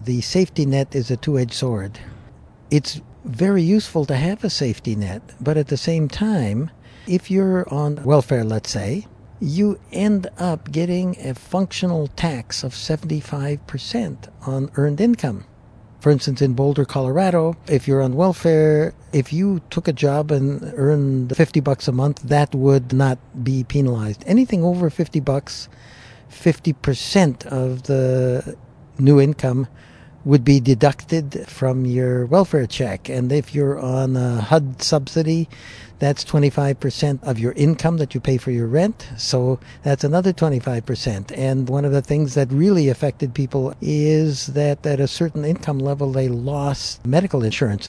the safety net is a two-edged sword. It's very useful to have a safety net, but at the same time, if you're on welfare, let's say, you end up getting a functional tax of 75% on earned income. For instance, in Boulder, Colorado, if you're on welfare, if you took a job and earned $50 a month, that would not be penalized. Anything over $50, 50% of the new income would be deducted from your welfare check. And if you're on a HUD subsidy, that's 25% of your income that you pay for your rent. So that's another 25%. And one of the things that really affected people is that at a certain income level, they lost medical insurance.